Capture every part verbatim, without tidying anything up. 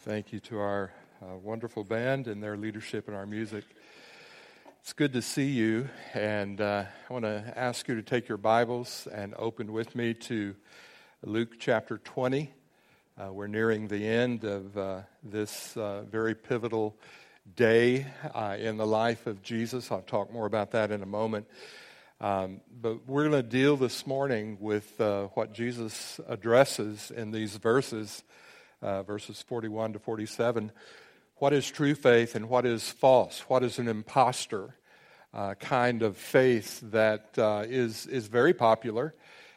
Thank you to our uh, wonderful band and their leadership in our music. It's good to see you, and uh, I want to ask you to take your Bibles and open with me to Luke chapter twenty. Uh, we're nearing the end of uh, this uh, very pivotal day uh, in the life of Jesus. I'll talk more about that in a moment. Um, but we're going to deal this morning with uh, what Jesus addresses in these verses, uh, verses forty-one to forty-seven. What is true faith and what is false? What is an imposter uh, kind of faith that uh, is is very popular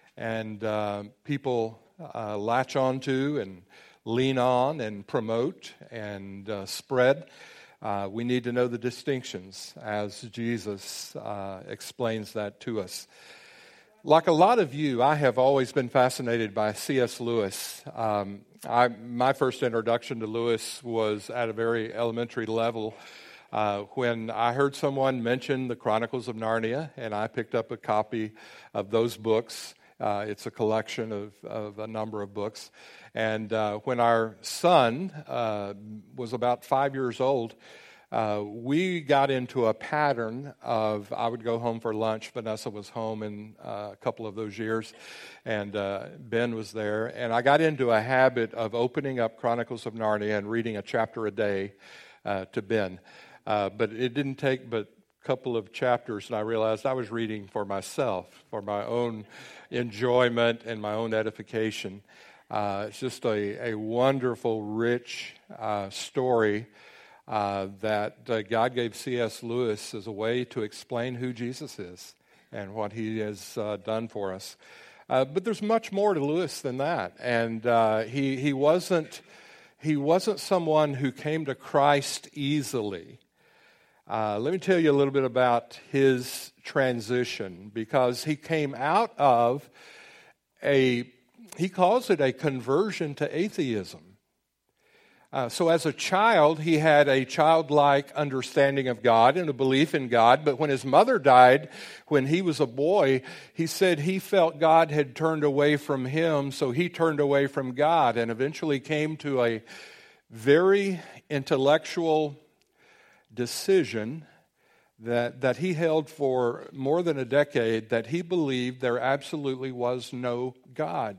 and uh, people uh, latch onto and lean on and promote and uh, spread. Uh, we need to know the distinctions as Jesus uh, explains that to us. Like a lot of you, I have always been fascinated by C S Lewis. Um, I, my first introduction to Lewis was at a very elementary level uh, when I heard someone mention the Chronicles of Narnia, and I picked up a copy of those books. Uh, it's a collection of, of a number of books. And uh, when our son uh, was about five years old, uh, we got into a pattern of, I would go home for lunch. Vanessa was home in uh, a couple of those years, and uh, Ben was there. And I got into a habit of opening up Chronicles of Narnia and reading a chapter a day uh, to Ben. Uh, but it didn't take but a couple of chapters, and I realized I was reading for myself, for my own enjoyment and my own edification. Uh, it's just a, a wonderful, rich uh, story uh, that uh, God gave C S Lewis as a way to explain who Jesus is and what he has uh, done for us. Uh, but there's much more to Lewis than that, and uh, he he wasn't he wasn't someone who came to Christ easily. Uh, let me tell you a little bit about his transition, because he came out of a, he calls it a conversion to atheism. Uh, so as a child, he had a childlike understanding of God and a belief in God, but when his mother died, when he was a boy, he said he felt God had turned away from him, so he turned away from God and eventually came to a very intellectual decision that that he held for more than a decade, that he believed there absolutely was no God.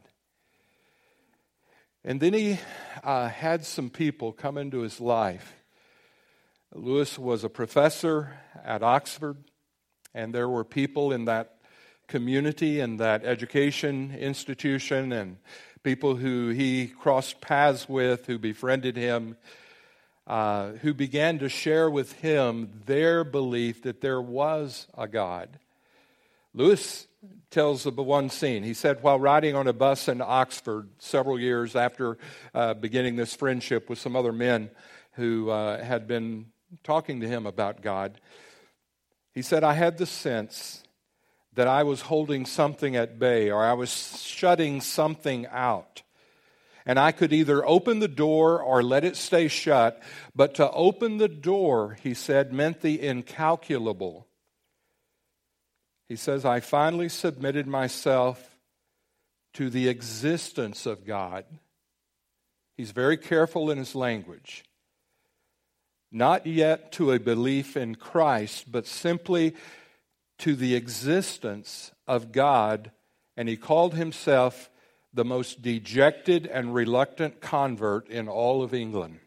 And then he uh, had some people come into his life. Lewis was a professor at Oxford, and there were people in that community and that education institution and people who he crossed paths with, who befriended him, Uh, who began to share with him their belief that there was a God. Lewis tells of one scene. He said, while riding on a bus in Oxford several years after uh, beginning this friendship with some other men who uh, had been talking to him about God, he said, I had the sense that I was holding something at bay, or I was shutting something out. And I could either open the door or let it stay shut. But to open the door, he said, meant the incalculable. He says, I finally submitted myself to the existence of God. He's very careful in his language. Not yet to a belief in Christ, but simply to the existence of God. And he called himself the most dejected and reluctant convert in all of England.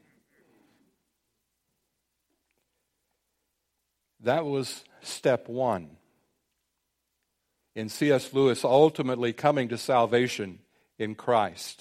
That was step one in C S Lewis ultimately coming to salvation in Christ.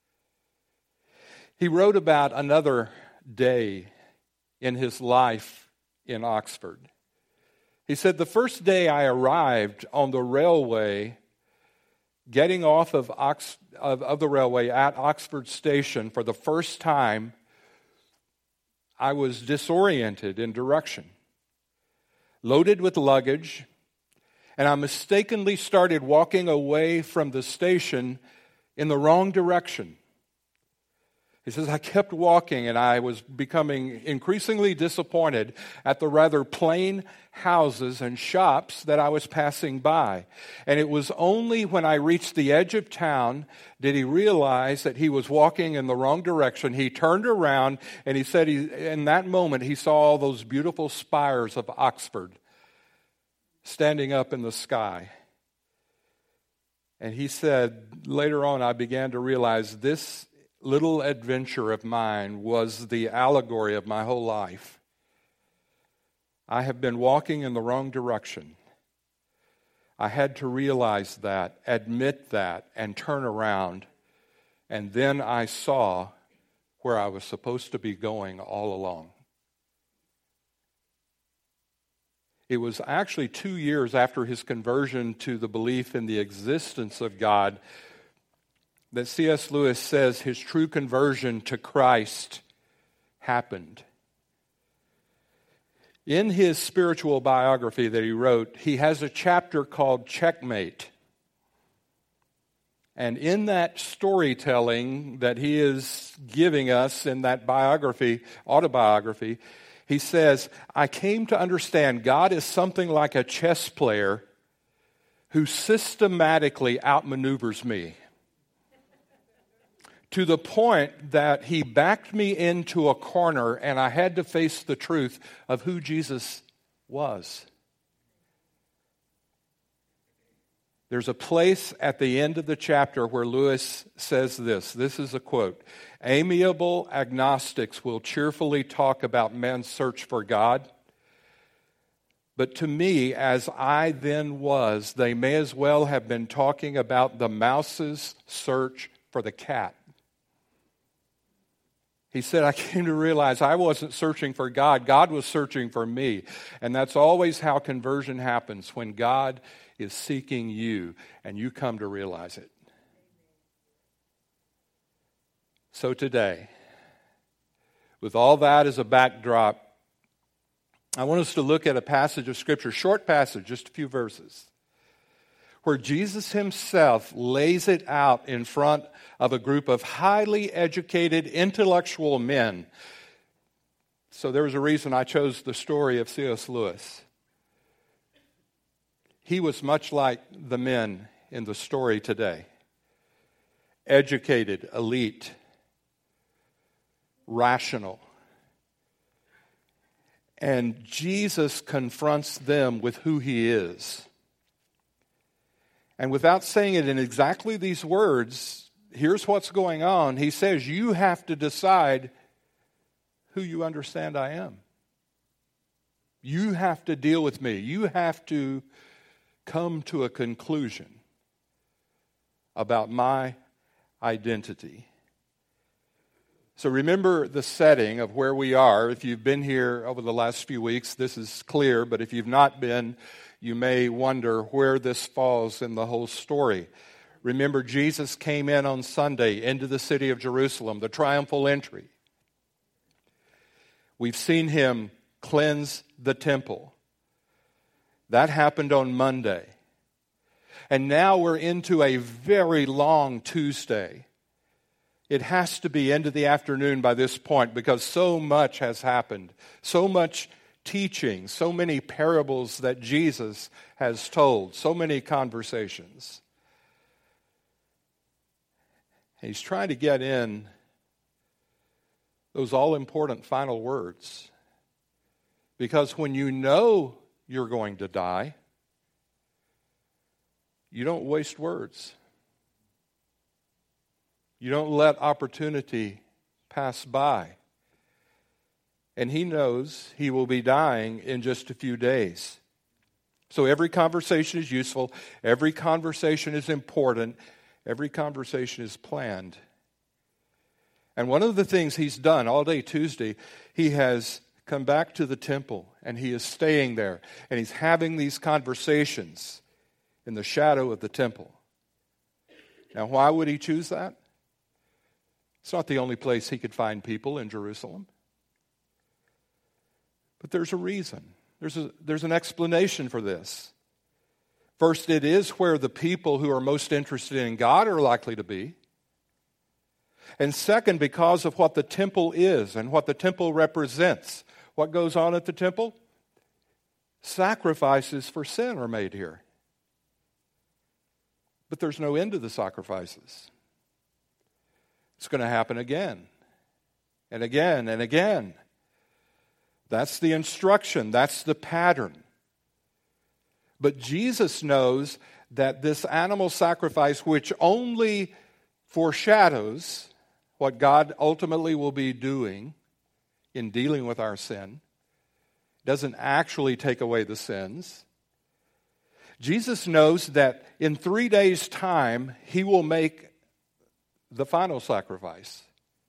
He wrote about another day in his life in Oxford. He said, the first day I arrived on the railway, getting off of, Ox, of, of the railway at Oxford Station for the first time, I was disoriented in direction, loaded with luggage, and I mistakenly started walking away from the station in the wrong direction. He He says, I kept walking and I was becoming increasingly disappointed at the rather plain houses and shops that I was passing by. And it was only when I reached the edge of town did he realize that he was walking in the wrong direction. He turned around and he said he, in that moment he saw all those beautiful spires of Oxford standing up in the sky. And he said, later on I began to realize this little adventure of mine was the allegory of my whole life. I have been walking in the wrong direction. I had to realize that, admit that, and turn around. And then I saw where I was supposed to be going all along. It was actually two years after his conversion to the belief in the existence of God that C S Lewis says his true conversion to Christ happened. In his spiritual biography that he wrote, he has a chapter called Checkmate. And in that storytelling that he is giving us in that biography, autobiography, he says, I came to understand God is something like a chess player who systematically outmaneuvers me, to the point that he backed me into a corner and I had to face the truth of who Jesus was. There's a place at the end of the chapter where Lewis says this. This is a quote. Amiable agnostics will cheerfully talk about man's search for God. But to me, as I then was, they may as well have been talking about the mouse's search for the cat. He said, I came to realize I wasn't searching for God. God was searching for me. And that's always how conversion happens, when God is seeking you and you come to realize it. So today, with all that as a backdrop, I want us to look at a passage of Scripture, short passage, just a few verses, where Jesus himself lays it out in front of a group of highly educated, intellectual men. So there was a reason I chose the story of C S Lewis. He was much like the men in the story today. Educated, elite, rational. And Jesus confronts them with who he is. And without saying it in exactly these words, here's what's going on. He says, you have to decide who you understand I am. You have to deal with me. You have to come to a conclusion about my identity. So remember the setting of where we are. If you've been here over the last few weeks, this is clear. But if you've not been, you may wonder where this falls in the whole story. Remember, Jesus came in on Sunday into the city of Jerusalem, the triumphal entry. We've seen him cleanse the temple. That happened on Monday. And now we're into a very long Tuesday. It has to be into the afternoon by this point because so much has happened. So much teaching, so many parables that Jesus has told, so many conversations. He's trying to get in those all-important final words. Because when you know you're going to die, you don't waste words. You don't let opportunity pass by. And he knows he will be dying in just a few days. So every conversation is useful. Every conversation is important. Every conversation is planned. And one of the things he's done all day Tuesday, he has come back to the temple and he is staying there. And he's having these conversations in the shadow of the temple. Now, why would he choose that? It's not the only place he could find people in Jerusalem. But there's a reason. There's a, there's an explanation for this. First, it is where the people who are most interested in God are likely to be. And second, because of what the temple is and what the temple represents. What goes on at the temple? Sacrifices for sin are made here. But there's no end to the sacrifices. It's going to happen again and again and again. That's the instruction. That's the pattern. But Jesus knows that this animal sacrifice, which only foreshadows what God ultimately will be doing in dealing with our sin, doesn't actually take away the sins. Jesus knows that in three days' time, He will make the final sacrifice.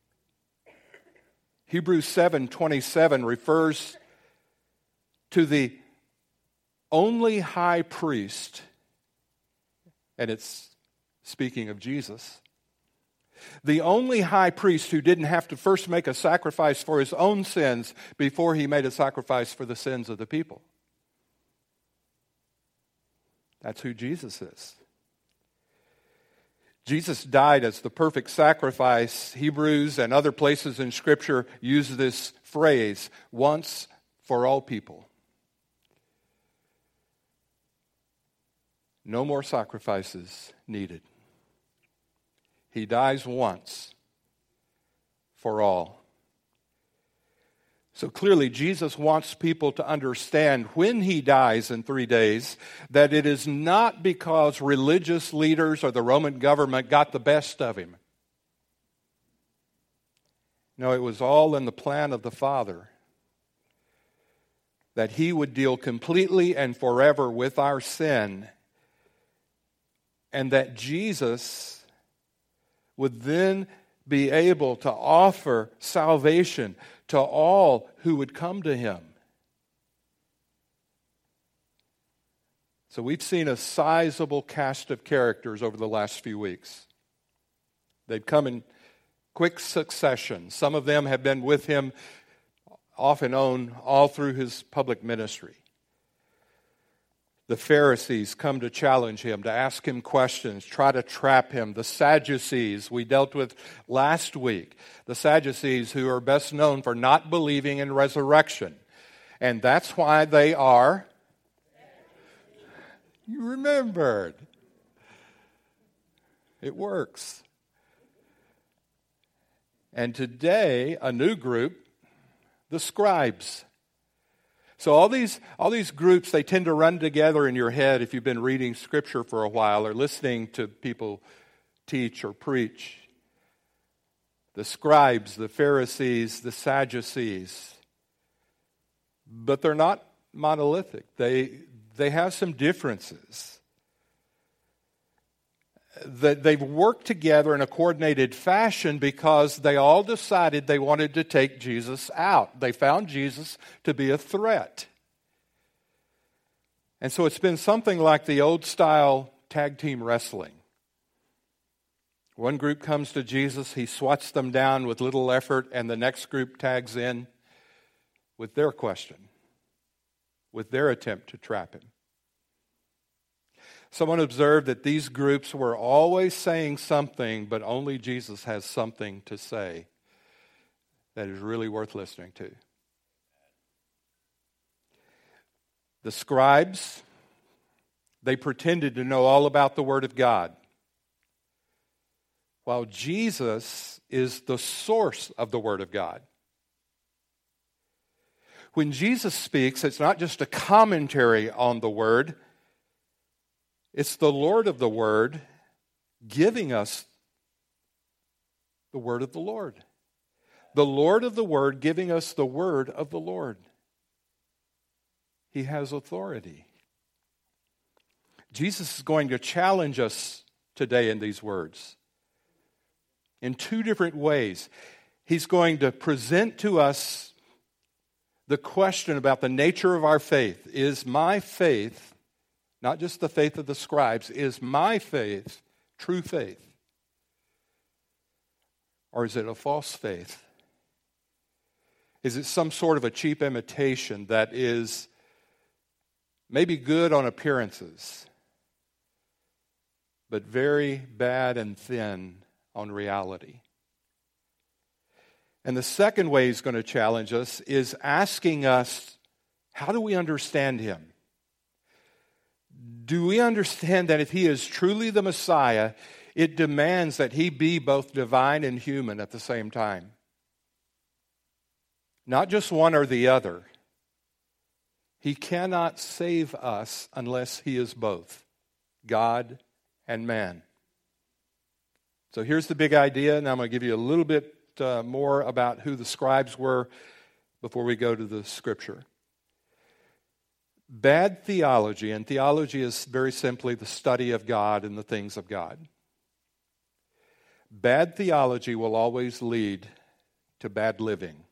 Hebrews seven twenty-seven refers to the only high priest, and it's speaking of Jesus, the only high priest who didn't have to first make a sacrifice for his own sins before he made a sacrifice for the sins of the people. That's who Jesus is. Jesus died as the perfect sacrifice. Hebrews and other places in Scripture use this phrase, once for all people. No more sacrifices needed. He dies once for all. So clearly, Jesus wants people to understand when He dies in three days that it is not because religious leaders or the Roman government got the best of Him. No, it was all in the plan of the Father that He would deal completely and forever with our sin, and that Jesus would then be able to offer salvation to all who would come to Him. So we've seen a sizable cast of characters over the last few weeks. They've come in quick succession. Some of them have been with Him off and on all through His public ministry. The Pharisees come to challenge Him, to ask Him questions, try to trap Him. The Sadducees we dealt with last week. The Sadducees who are best known for not believing in resurrection. And that's why they are... You remembered. It works. And today, a new group, the scribes. So all these all these groups, they tend to run together in your head if you've been reading Scripture for a while or listening to people teach or preach. The scribes, the Pharisees, the Sadducees. But they're not monolithic. They, they have some differences. That they've worked together in a coordinated fashion because they all decided they wanted to take Jesus out. They found Jesus to be a threat. And so it's been something like the old style tag team wrestling. One group comes to Jesus, He swats them down with little effort, and the next group tags in with their question, with their attempt to trap Him. Someone observed that these groups were always saying something, but only Jesus has something to say that is really worth listening to. The scribes, they pretended to know all about the Word of God, while Jesus is the source of the Word of God. When Jesus speaks, it's not just a commentary on the Word. It's the Lord of the Word giving us the Word of the Lord. The Lord of the Word giving us the Word of the Lord. He has authority. Jesus is going to challenge us today in these words in two different ways. He's going to present to us the question about the nature of our faith. Is my faith, not just the faith of the scribes, is my faith true faith? Or is it a false faith? Is it some sort of a cheap imitation that is maybe good on appearances, but very bad and thin on reality? And the second way he's going to challenge us is asking us, how do we understand him? Do we understand that if he is truly the Messiah, it demands that he be both divine and human at the same time? Not just one or the other. He cannot save us unless he is both God and man. So here's the big idea, and I'm going to give you a little bit uh, more about who the scribes were before we go to the scripture. Bad theology, and theology is very simply the study of God and the things of God. Bad theology will always lead to bad living.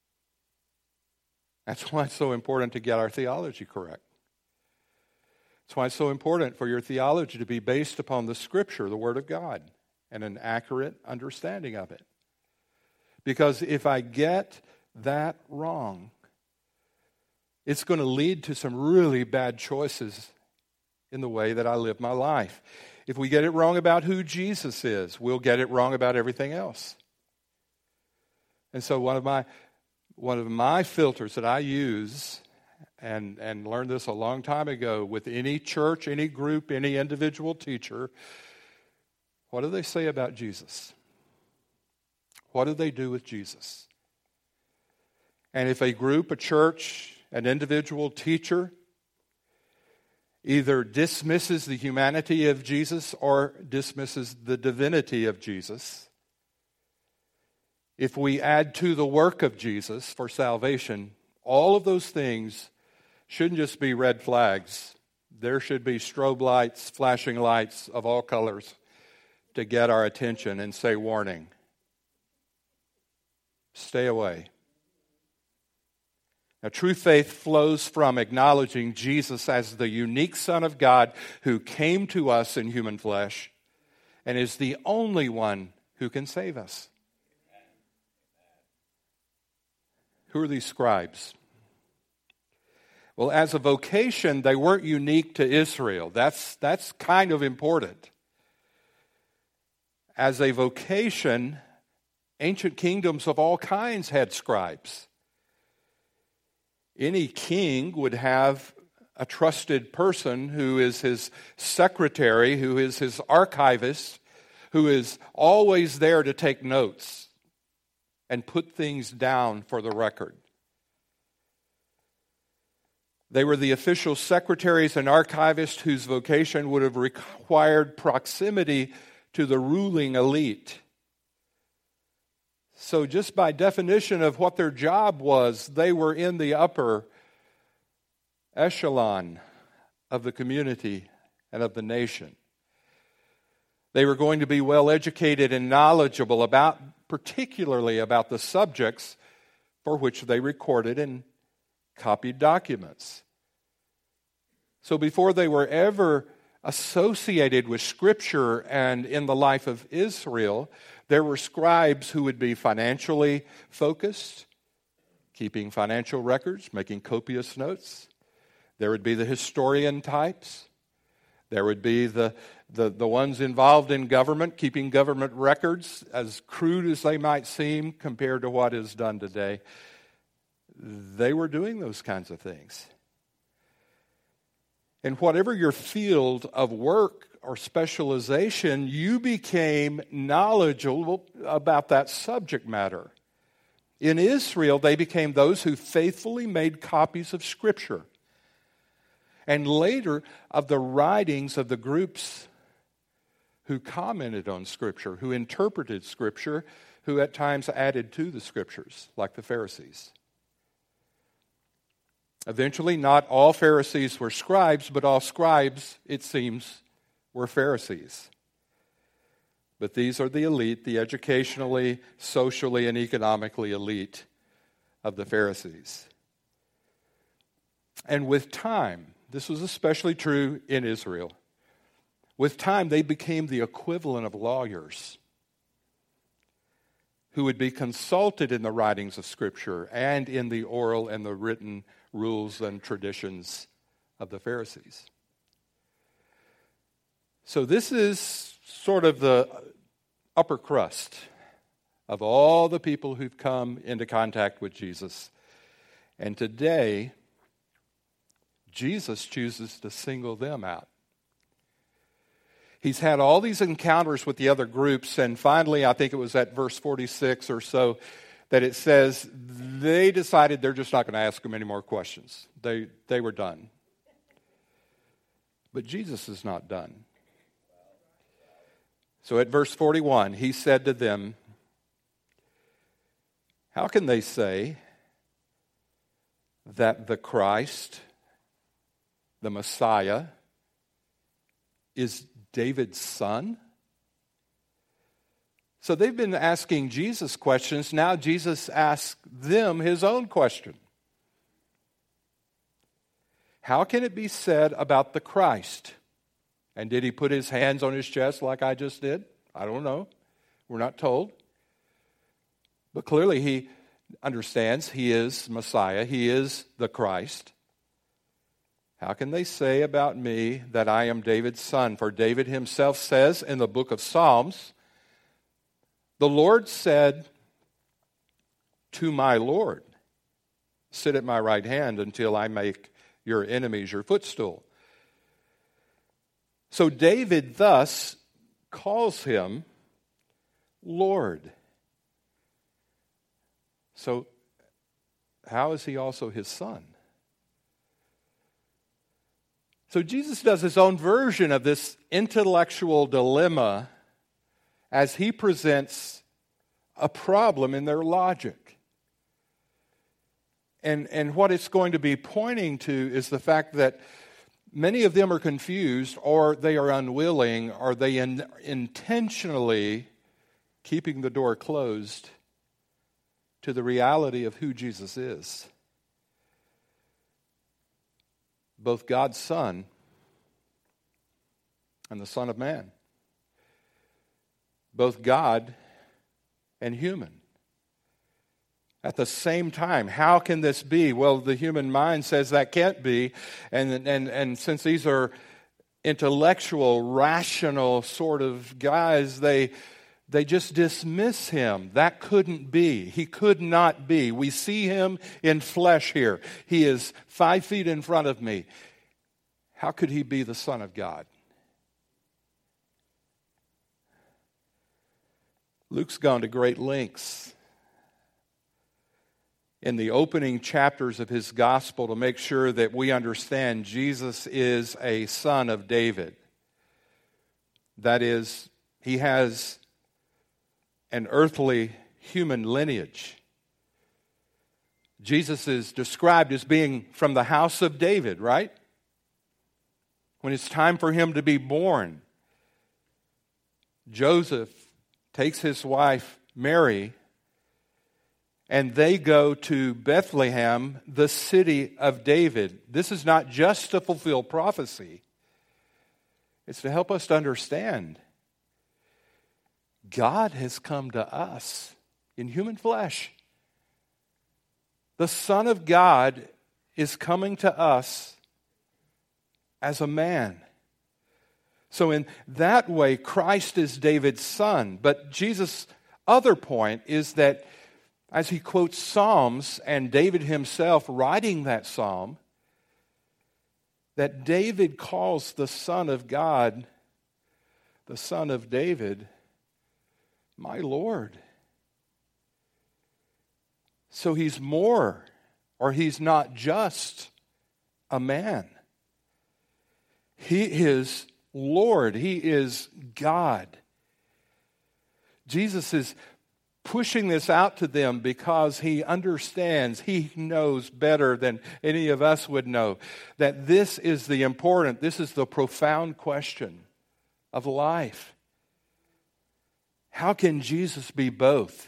That's why it's so important to get our theology correct. That's why it's so important for your theology to be based upon the Scripture, the Word of God, and an accurate understanding of it. Because if I get that wrong, it's going to lead to some really bad choices in the way that I live my life. If we get it wrong about who Jesus is, we'll get it wrong about everything else. And so one of my one of my filters that I use, and, and learned this a long time ago, with any church, any group, any individual teacher, what do they say about Jesus? What do they do with Jesus? And if a group, a church, an individual teacher either dismisses the humanity of Jesus or dismisses the divinity of Jesus, if we add to the work of Jesus for salvation, all of those things shouldn't just be red flags. There should be strobe lights, flashing lights of all colors to get our attention and say, warning, stay away. Now, true faith flows from acknowledging Jesus as the unique Son of God who came to us in human flesh and is the only one who can save us. Who are these scribes? Well, as a vocation, they weren't unique to Israel. That's, that's kind of important. As a vocation, ancient kingdoms of all kinds had scribes. Any king would have a trusted person who is his secretary, who is his archivist, who is always there to take notes and put things down for the record. They were the official secretaries and archivists whose vocation would have required proximity to the ruling elite. So just by definition of what their job was, they were in the upper echelon of the community and of the nation. They were going to be well educated and knowledgeable about, particularly about the subjects for which they recorded and copied documents. So before they were ever associated with Scripture and in the life of Israel, there were scribes who would be financially focused, keeping financial records, making copious notes. There would be the historian types. There would be the, the, the ones involved in government, keeping government records, as crude as they might seem compared to what is done today. They were doing those kinds of things. And whatever your field of work or specialization, you became knowledgeable about that subject matter. In Israel, they became those who faithfully made copies of Scripture, and later of the writings of the groups who commented on Scripture, who interpreted Scripture, who at times added to the Scriptures, like the Pharisees. Eventually, not all Pharisees were scribes, but all scribes, it seems, were Pharisees. But these are the elite, the educationally, socially, and economically elite of the Pharisees. And with time, this was especially true in Israel, with time they became the equivalent of lawyers who would be consulted in the writings of Scripture and in the oral and the written rules and traditions of the Pharisees. So this is sort of the upper crust of all the people who've come into contact with Jesus. And today, Jesus chooses to single them out. He's had all these encounters with the other groups, and finally, I think it was at verse forty-six or so, that it says they decided they're just not going to ask him any more questions. They, they were done. But Jesus is not done. So at verse forty-one, he said to them, "How can they say that the Christ, the Messiah, is David's son?" So they've been asking Jesus questions. Now Jesus asks them his own question. How can it be said about the Christ? And did he put his hands on his chest like I just did? I don't know. We're not told. But clearly he understands he is Messiah. He is the Christ. How can they say about me that I am David's son? For David himself says in the book of Psalms, "The Lord said to my Lord, sit at my right hand until I make your enemies your footstool." So David thus calls him Lord. So how is he also his son? So Jesus does his own version of this intellectual dilemma as he presents a problem in their logic. And, and what it's going to be pointing to is the fact that many of them are confused, or they are unwilling, or they in, intentionally keeping the door closed to the reality of who Jesus is. Both God's Son and the Son of Man. Both God and human. At the same time, how can this be? Well, the human mind says that can't be. And, and, and since these are intellectual, rational sort of guys, they, they just dismiss him. That couldn't be. He could not be. We see him in flesh here. He is five feet in front of me. How could he be the Son of God? Luke's gone to great lengths in the opening chapters of his gospel to make sure that we understand Jesus is a son of David. That is, he has an earthly human lineage. Jesus is described as being from the house of David, right? When it's time for him to be born, Joseph takes his wife Mary, and they go to Bethlehem, the city of David. This is not just to fulfill prophecy. It's to help us to understand God has come to us in human flesh. The Son of God is coming to us as a man. So in that way, Christ is David's son. But Jesus' other point is that as he quotes Psalms, and David himself writing that psalm, that David calls the Son of God, the Son of David, my Lord. So he's more, or he's not just a man. He is Lord. He is God. Jesus is pushing this out to them because he understands, he knows better than any of us would know, that this is the important, this is the profound question of life. How can Jesus be both?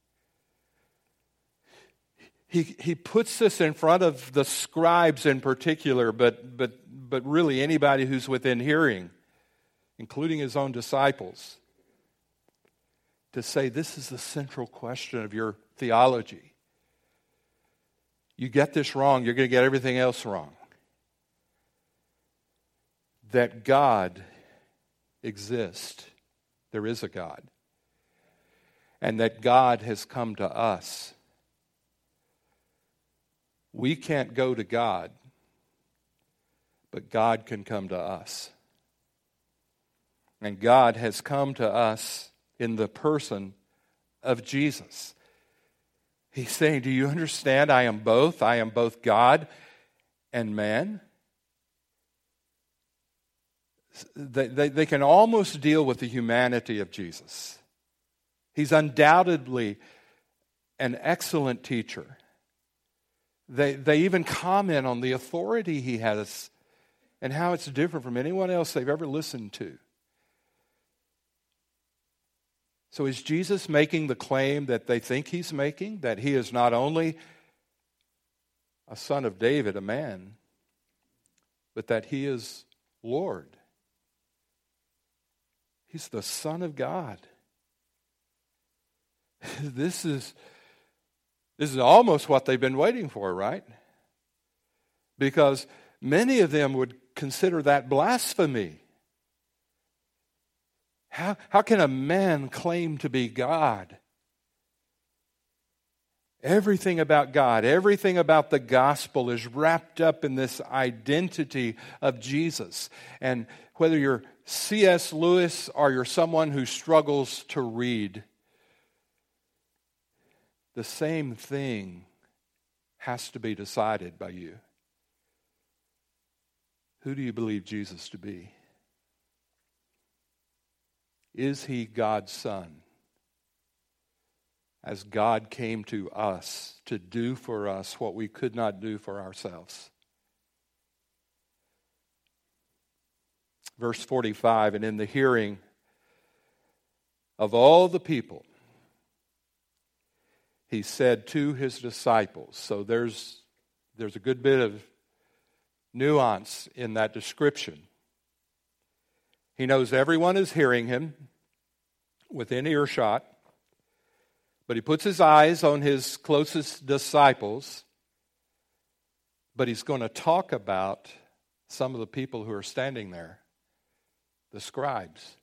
He, he puts this in front of the scribes in particular, but, but, but really anybody who's within hearing, including his own disciples, to say this is the central question of your theology. You get this wrong, you're going to get everything else wrong. That God exists. There is a God. and that God has come to us. We can't go to God, but God can come to us. And God has come to us in the person of Jesus. He's saying, do you understand? I am both. I am both God and man. They, they, they can almost deal with the humanity of Jesus. He's undoubtedly an excellent teacher. They, they even comment on the authority he has and how it's different from anyone else they've ever listened to. So is Jesus making the claim that they think he's making, that he is not only a son of David, a man, but that he is Lord? He's the Son of God. This is, this is almost what they've been waiting for, right? Because many of them would consider that blasphemy. How, how can a man claim to be God? Everything about God, everything about the gospel is wrapped up in this identity of Jesus. And whether you're C S Lewis or you're someone who struggles to read, the same thing has to be decided by you. Who do you believe Jesus to be? Is he God's Son? As God came to us to do for us what we could not do for ourselves. Verse forty-five, and in the hearing of all the people, he said to his disciples. So there's, there's a good bit of nuance in that description. He knows everyone is hearing him within earshot, but he puts his eyes on his closest disciples, but he's going to talk about some of the people who are standing there, the scribes.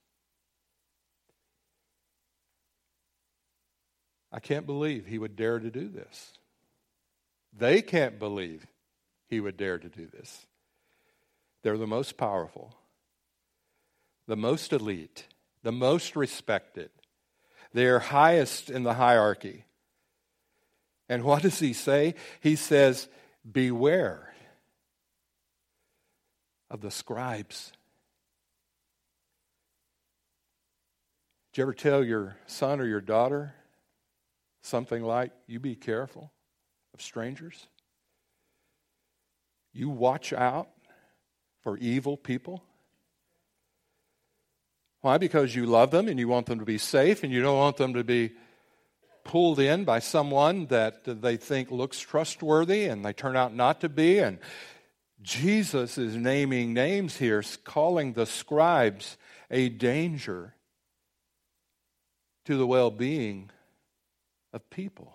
I can't believe he would dare to do this. They can't believe he would dare to do this. They're the most powerful, the most elite, the most respected. They're highest in the hierarchy. And what does he say? He says, beware of the scribes. Did you ever tell your son or your daughter something like, you be careful of strangers? You watch out for evil people? Why? Because you love them and you want them to be safe and you don't want them to be pulled in by someone that they think looks trustworthy and they turn out not to be. And Jesus is naming names here, calling the scribes a danger to the well-being of people.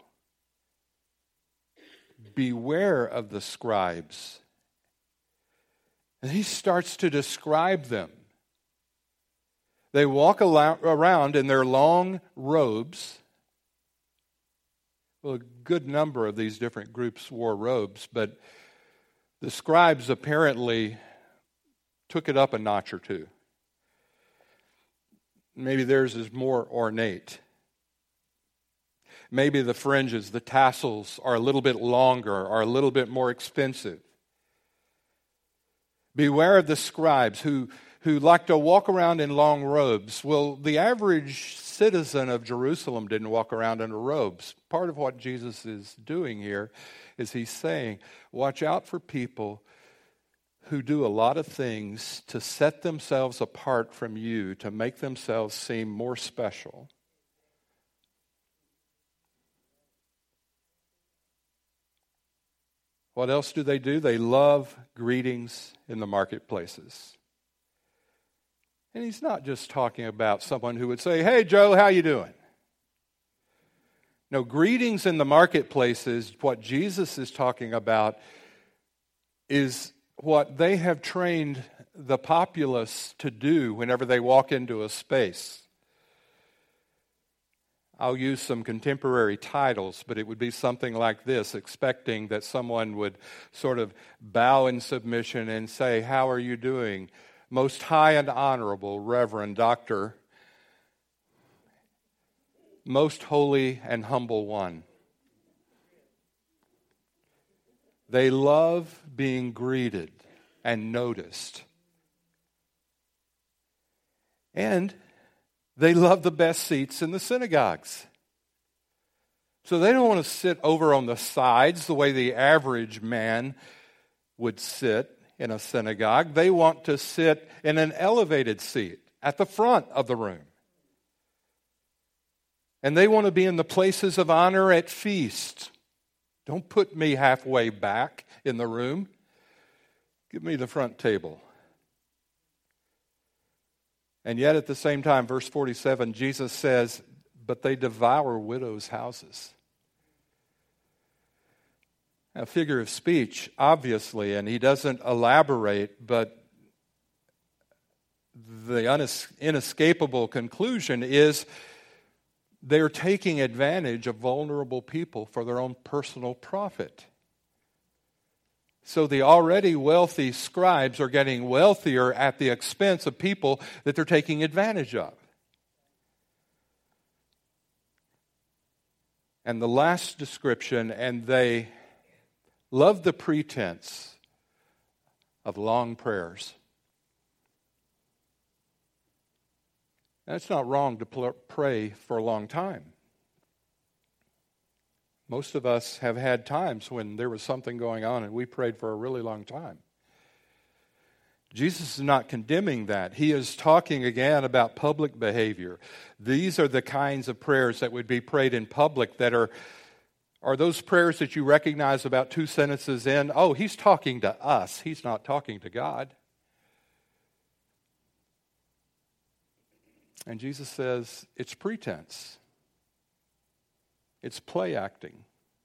Beware of the scribes. And he starts to describe them. They walk around in their long robes. Well, a good number of these different groups wore robes, but the scribes apparently took it up a notch or two. Maybe theirs is more ornate. Maybe the fringes, the tassels are a little bit longer, are a little bit more expensive. Beware of the scribes who, who like to walk around in long robes. Well, the average citizen of Jerusalem didn't walk around in robes. Part of what Jesus is doing here is he's saying, watch out for people who do a lot of things to set themselves apart from you, to make themselves seem more special. What else do they do? They love greetings in the marketplaces. And he's not just talking about someone who would say, hey, Joe, how you doing? No, greetings in the marketplaces, what Jesus is talking about is what they have trained the populace to do whenever they walk into a space. I'll use some contemporary titles, but it would be something like this, expecting that someone would sort of bow in submission and say, "How are you doing? Most high and honorable Reverend Doctor, most holy and humble one." They love being greeted and noticed. And they love the best seats in the synagogues. So they don't want to sit over on the sides the way the average man would sit in a synagogue. They want to sit in an elevated seat at the front of the room. And they want to be in the places of honor at feasts. Don't put me halfway back in the room. Give me the front table. And yet at the same time, verse forty-seven, Jesus says, "But they devour widows' houses." A figure of speech, obviously, and he doesn't elaborate, but the inescapable conclusion is they're taking advantage of vulnerable people for their own personal profit. So the already wealthy scribes are getting wealthier at the expense of people that they're taking advantage of. And the last description, and they love the pretense of long prayers. Now, it's not wrong to pl- pray for a long time. Most of us have had times when there was something going on and we prayed for a really long time. Jesus is not condemning that. He is talking again about public behavior. These are the kinds of prayers that would be prayed in public that are, are those prayers that you recognize about two sentences in. Oh, he's talking to us. He's not talking to God. And Jesus says it's pretense. It's play acting.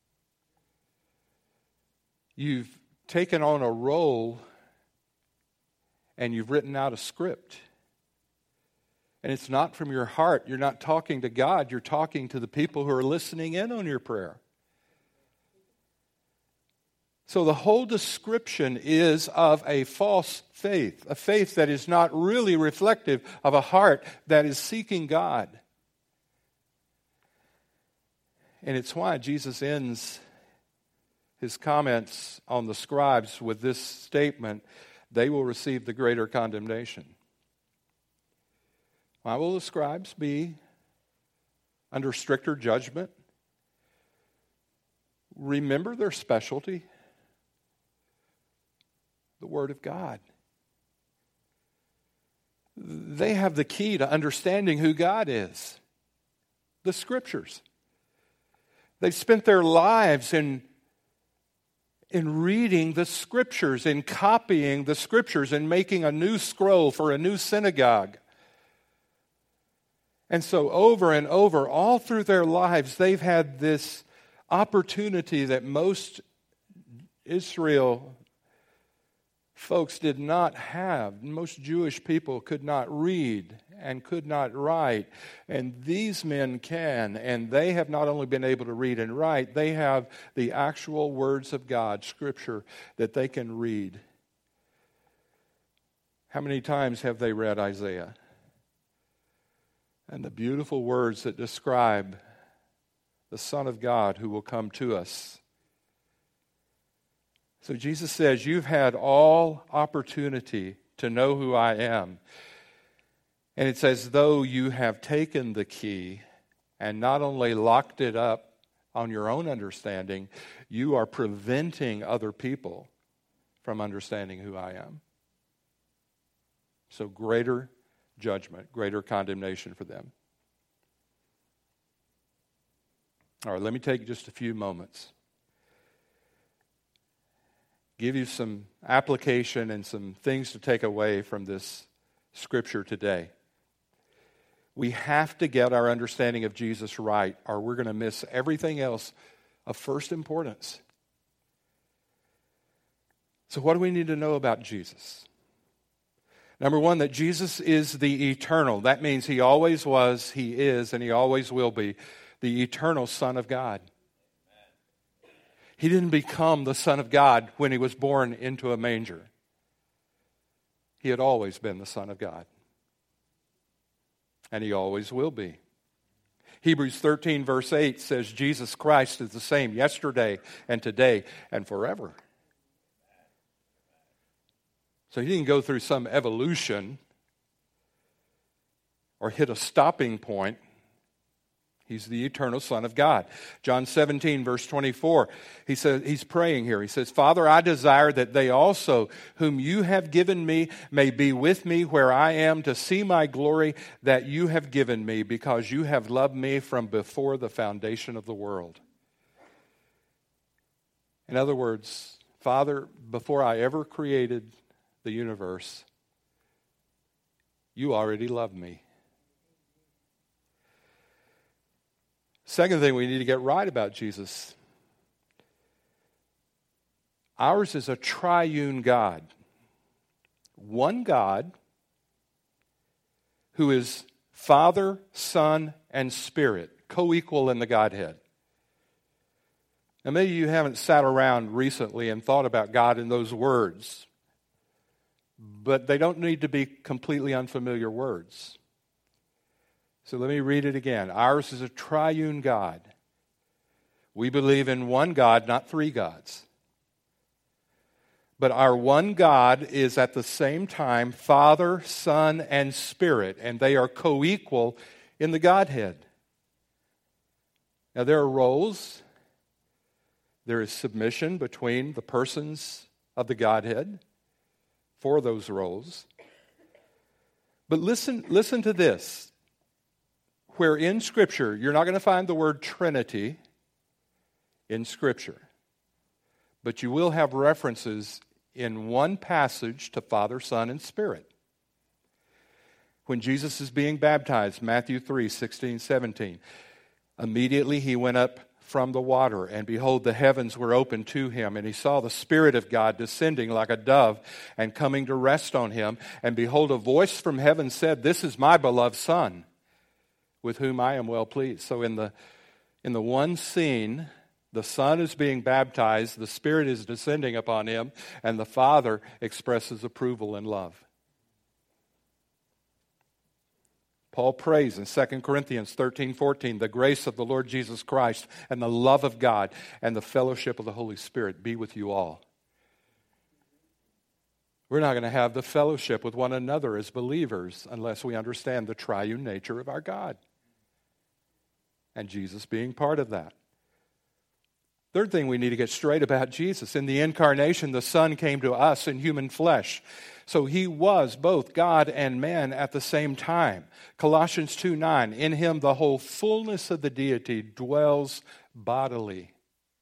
You've taken on a role and you've written out a script. And it's not from your heart. You're not talking to God. You're talking to the people who are listening in on your prayer. So the whole description is of a false faith, a faith that is not really reflective of a heart that is seeking God. And it's why Jesus ends his comments on the scribes with this statement, "They will receive the greater condemnation." Why will the scribes be under stricter judgment? Remember their specialty, the Word of God. They have the key to understanding who God is, the Scriptures. They've spent their lives in, in reading the Scriptures, in copying the Scriptures, and making a new scroll for a new synagogue. And so over and over, all through their lives, they've had this opportunity that most Israel folks did not have. Most Jewish people could not read and could not write. And these men can. And they have not only been able to read and write, they have the actual words of God, Scripture, that they can read. How many times have they read Isaiah? And the beautiful words that describe the Son of God who will come to us. So Jesus says, you've had all opportunity to know who I am. And it's as though you have taken the key and not only locked it up on your own understanding, you are preventing other people from understanding who I am. So greater judgment, greater condemnation for them. All right, let me take just a few moments. Give you some application and some things to take away from this scripture today. We have to get our understanding of Jesus right, or we're going to miss everything else of first importance. So what do we need to know about Jesus? Number one, that Jesus is the eternal. That means he always was, he is, and he always will be the eternal Son of God. He didn't become the Son of God when he was born into a manger. He had always been the Son of God. And he always will be. Hebrews thirteen verse eight says Jesus Christ is the same yesterday and today and forever. So he didn't go through some evolution or hit a stopping point. He's the eternal Son of God. John seventeen, verse twenty-four, he says, he's praying here. He says, Father, I desire that they also, whom you have given me, may be with me where I am, to see my glory that you have given me, because you have loved me from before the foundation of the world. In other words, Father, before I ever created the universe, you already loved me. Second thing we need to get right about Jesus. Ours is a triune God. One God who is Father, Son, and Spirit, co-equal in the Godhead. Now maybe you haven't sat around recently and thought about God in those words, but they don't need to be completely unfamiliar words. So let me read it again. Ours is a triune God. We believe in one God, not three gods. But our one God is at the same time Father, Son, and Spirit, and they are co-equal in the Godhead. Now there are roles. There is submission between the persons of the Godhead for those roles. But listen, listen to this. Where in Scripture, you're not going to find the word Trinity in Scripture, but you will have references in one passage to Father, Son, and Spirit. When Jesus is being baptized, Matthew three, sixteen, seventeen, immediately he went up from the water, and behold, the heavens were opened to him, and he saw the Spirit of God descending like a dove and coming to rest on him. And behold, a voice from heaven said, This is my beloved Son, with whom I am well pleased. So in the in the one scene, the Son is being baptized, the Spirit is descending upon him, and the Father expresses approval and love. Paul prays in Second Corinthians thirteen, fourteen, the grace of the Lord Jesus Christ and the love of God and the fellowship of the Holy Spirit be with you all. We're not going to have the fellowship with one another as believers unless we understand the triune nature of our God. And Jesus being part of that. Third thing we need to get straight about Jesus. In the incarnation, the Son came to us in human flesh. So he was both God and man at the same time. Colossians two nine, in him the whole fullness of the deity dwells bodily.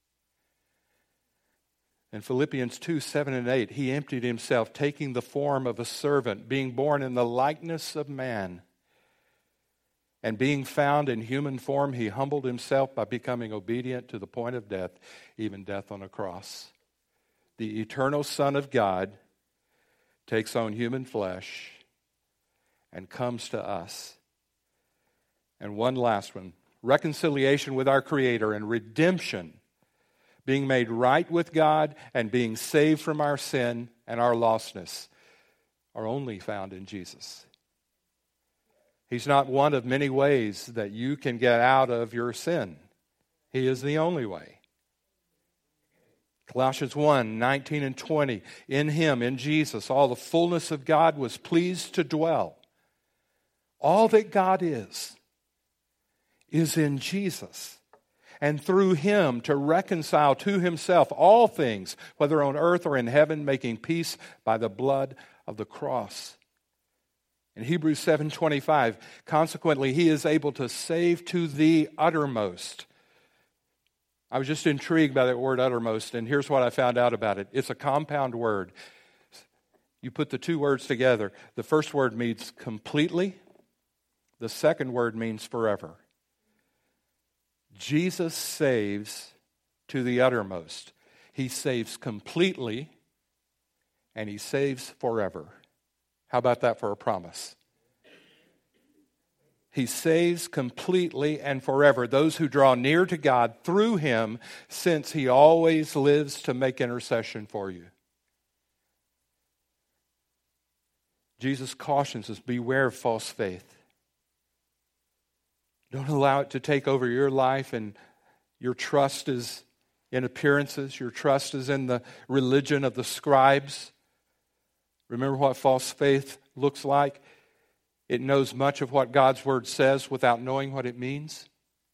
In Philippians two, seven and eight, he emptied himself, taking the form of a servant, being born in the likeness of man. And being found in human form, he humbled himself by becoming obedient to the point of death, even death on a cross. The eternal Son of God takes on human flesh and comes to us. And one last one, reconciliation with our Creator and redemption, being made right with God and being saved from our sin and our lostness, are only found in Jesus. He's not one of many ways that you can get out of your sin. He is the only way. Colossians one, nineteen and twenty, in him, in Jesus, all the fullness of God was pleased to dwell. All that God is, is in Jesus. And through him to reconcile to himself all things, whether on earth or in heaven, making peace by the blood of the cross. In Hebrews seven twenty-five, consequently, he is able to save to the uttermost. I was just intrigued by that word uttermost, and here's what I found out about it. It's a compound word. You put the two words together. The first word means completely. The second word means forever. Jesus saves to the uttermost. He saves completely, and he saves forever. How about that for a promise? He saves completely and forever those who draw near to God through him, since he always lives to make intercession for you. Jesus cautions us, beware of false faith. Don't allow it to take over your life, and your trust is in appearances. Your trust is in the religion of the scribes. Remember what false faith looks like? It knows much of what God's Word says without knowing what it means.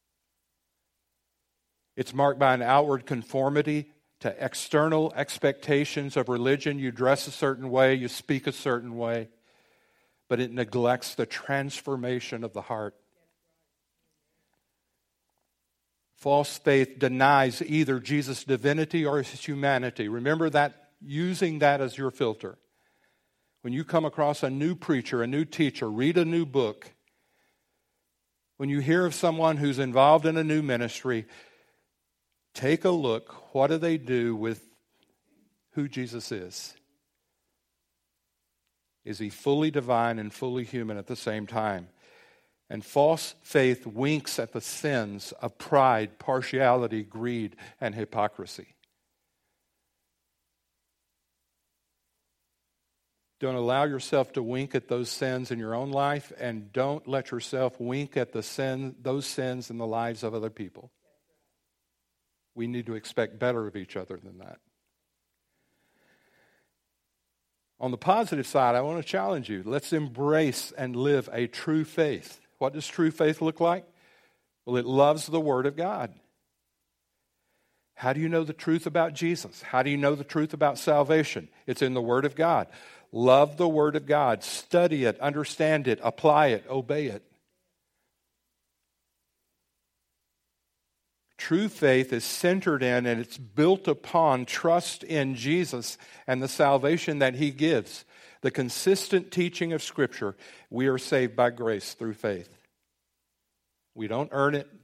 It's marked by an outward conformity to external expectations of religion. You dress a certain way, you speak a certain way, but it neglects the transformation of the heart. False faith denies either Jesus' divinity or his humanity. Remember that, using that as your filter. When you come across a new preacher, a new teacher, read a new book, when you hear of someone who's involved in a new ministry, take a look. What do they do with who Jesus is? Is he fully divine and fully human at the same time? And false faith winks at the sins of pride, partiality, greed, and hypocrisy. Don't allow yourself to wink at those sins in your own life, and don't let yourself wink at the sin, those sins in the lives of other people. We need to expect better of each other than that. On the positive side, I want to challenge you. Let's embrace and live a true faith. What does true faith look like? Well, it loves the Word of God. How do you know the truth about Jesus? How do you know the truth about salvation? It's in the Word of God. Love the Word of God. Study it, understand it, apply it, obey it. True faith is centered in and it's built upon trust in Jesus and the salvation that he gives. The consistent teaching of Scripture, we are saved by grace through faith. We don't earn it.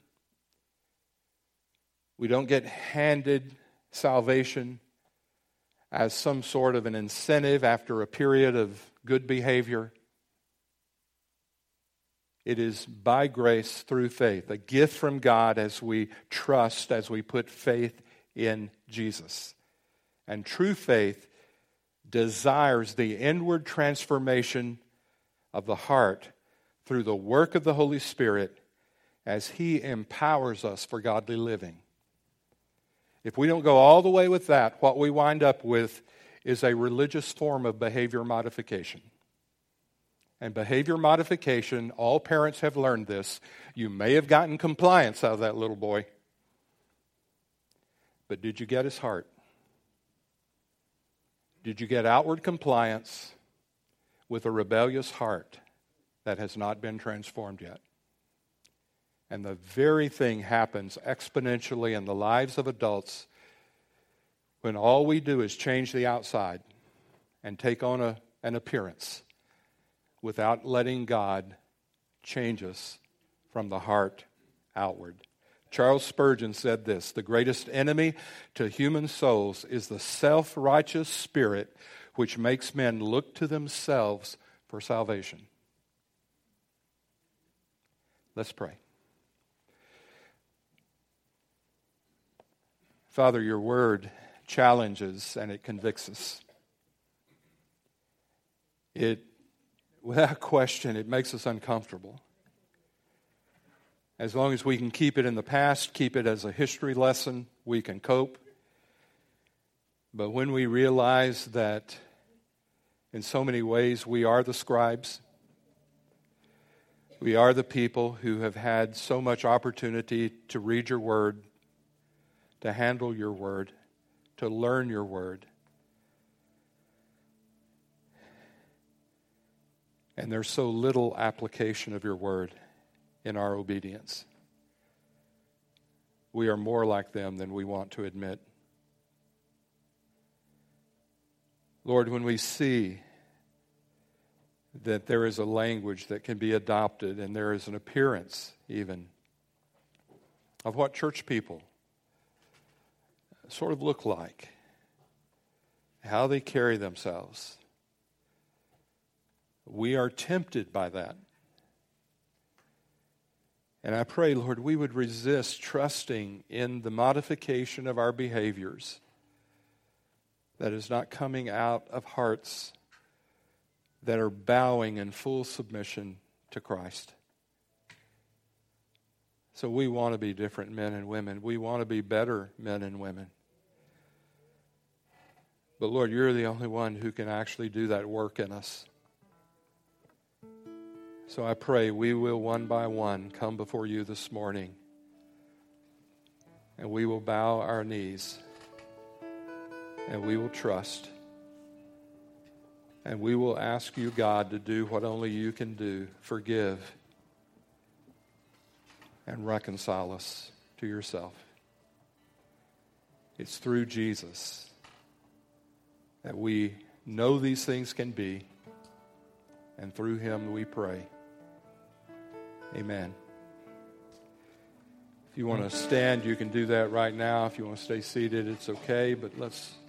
We don't get handed salvation as some sort of an incentive after a period of good behavior. It is by grace through faith, a gift from God as we trust, as we put faith in Jesus. And true faith desires the inward transformation of the heart through the work of the Holy Spirit as he empowers us for godly living. If we don't go all the way with that, what we wind up with is a religious form of behavior modification. And behavior modification, all parents have learned this. You may have gotten compliance out of that little boy, but did you get his heart? Did you get outward compliance with a rebellious heart that has not been transformed yet? And the very thing happens exponentially in the lives of adults when all we do is change the outside and take on a, an appearance without letting God change us from the heart outward. Charles Spurgeon said this: the greatest enemy to human souls is the self-righteous spirit which makes men look to themselves for salvation. Let's pray. Father, your word challenges and it convicts us. It, without question, it makes us uncomfortable. As long as we can keep it in the past, keep it as a history lesson, we can cope. But when we realize that in so many ways we are the scribes, we are the people who have had so much opportunity to read your word, to handle your word, to learn your word. And there's so little application of your word in our obedience. We are more like them than we want to admit. Lord, when we see that there is a language that can be adopted and there is an appearance even of what church people sort of look like, how they carry themselves, we are tempted by that. And I pray, Lord, we would resist trusting in the modification of our behaviors that is not coming out of hearts that are bowing in full submission to Christ. So we want to be different men and women. We want to be better men and women. But Lord, you're the only one who can actually do that work in us. So I pray we will one by one come before you this morning, and we will bow our knees, and we will trust, and we will ask you, God, to do what only you can do: forgive and reconcile us to yourself. It's through Jesus that we know these things can be, and through him we pray. Amen. If you want to stand, you can do that right now. If you want to stay seated, it's okay, but let's